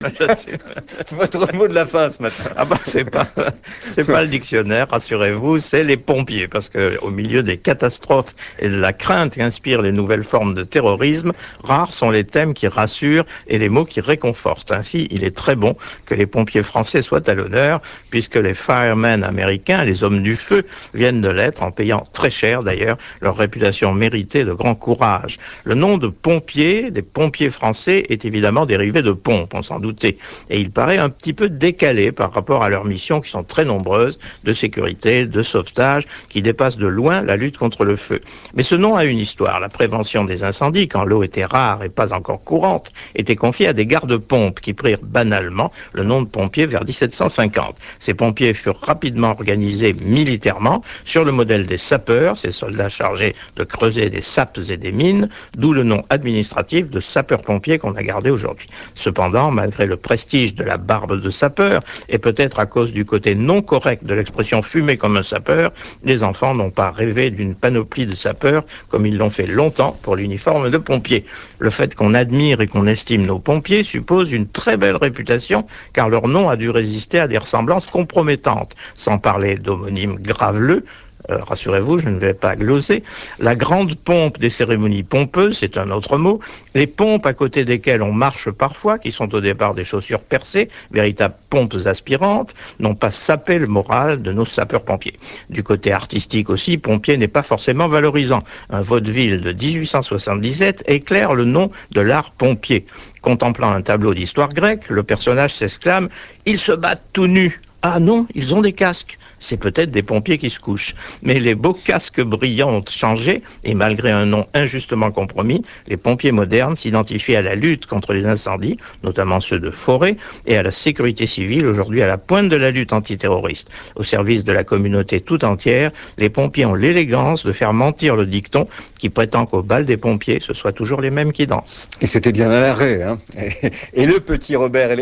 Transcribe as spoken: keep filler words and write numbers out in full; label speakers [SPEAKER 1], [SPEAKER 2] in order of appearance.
[SPEAKER 1] Votre mot de la fin ce matin.
[SPEAKER 2] Ah bah c'est pas c'est pas le dictionnaire, rassurez-vous, c'est les pompiers, parce que au milieu des catastrophes et de la crainte qu'inspirent les nouvelles formes de terrorisme, rares sont les thèmes qui rassurent et les mots qui réconfortent. Ainsi, il est très bon que les pompiers français soient à l'honneur, puisque les firemen américains, les hommes du feu, viennent de l'être, en payant très cher d'ailleurs leur réputation méritée de grand courage. Le nom de pompier, des pompiers français, est évidemment dérivé de pompe, on s'en doute. Et il paraît un petit peu décalé par rapport à leurs missions qui sont très nombreuses, de sécurité, de sauvetage, qui dépassent de loin la lutte contre le feu. Mais ce nom a une histoire. La prévention des incendies, quand l'eau était rare et pas encore courante, était confiée à des gardes-pompes qui prirent banalement le nom de pompiers vers dix-sept cent cinquante. Ces pompiers furent rapidement organisés militairement sur le modèle des sapeurs, ces soldats chargés de creuser des sapes et des mines, d'où le nom administratif de sapeurs-pompiers qu'on a gardé aujourd'hui. Cependant, malgré le prestige de la barbe de sapeur, et peut-être à cause du côté non correct de l'expression fumer comme un sapeur, les enfants n'ont pas rêvé d'une panoplie de sapeurs comme ils l'ont fait longtemps pour l'uniforme de pompier. Le fait qu'on admire et qu'on estime nos pompiers suppose une très belle réputation, car leur nom a dû résister à des ressemblances compromettantes, sans parler d'homonymes graveleux. Euh, rassurez-vous, je ne vais pas gloser. La grande pompe des cérémonies pompeuses, c'est un autre mot. Les pompes à côté desquelles on marche parfois, qui sont au départ des chaussures percées, véritables pompes aspirantes, n'ont pas sapé le moral de nos sapeurs-pompiers. Du côté artistique aussi, pompier n'est pas forcément valorisant. Un vaudeville de dix-huit cent soixante-dix-sept éclaire le nom de l'art pompier. Contemplant un tableau d'histoire grecque, le personnage s'exclame « Ils se battent tout nus !» Ah non, ils ont des casques. C'est peut-être des pompiers qui se couchent. Mais les beaux casques brillants ont changé, et malgré un nom injustement compromis, les pompiers modernes s'identifient à la lutte contre les incendies, notamment ceux de forêt, et à la sécurité civile, aujourd'hui à la pointe de la lutte antiterroriste. Au service de la communauté tout entière, les pompiers ont l'élégance de faire mentir le dicton qui prétend qu'au bal des pompiers, ce soit toujours les mêmes qui dansent.
[SPEAKER 1] Et c'était bien à l'arrêt, hein. Et, et le petit Robert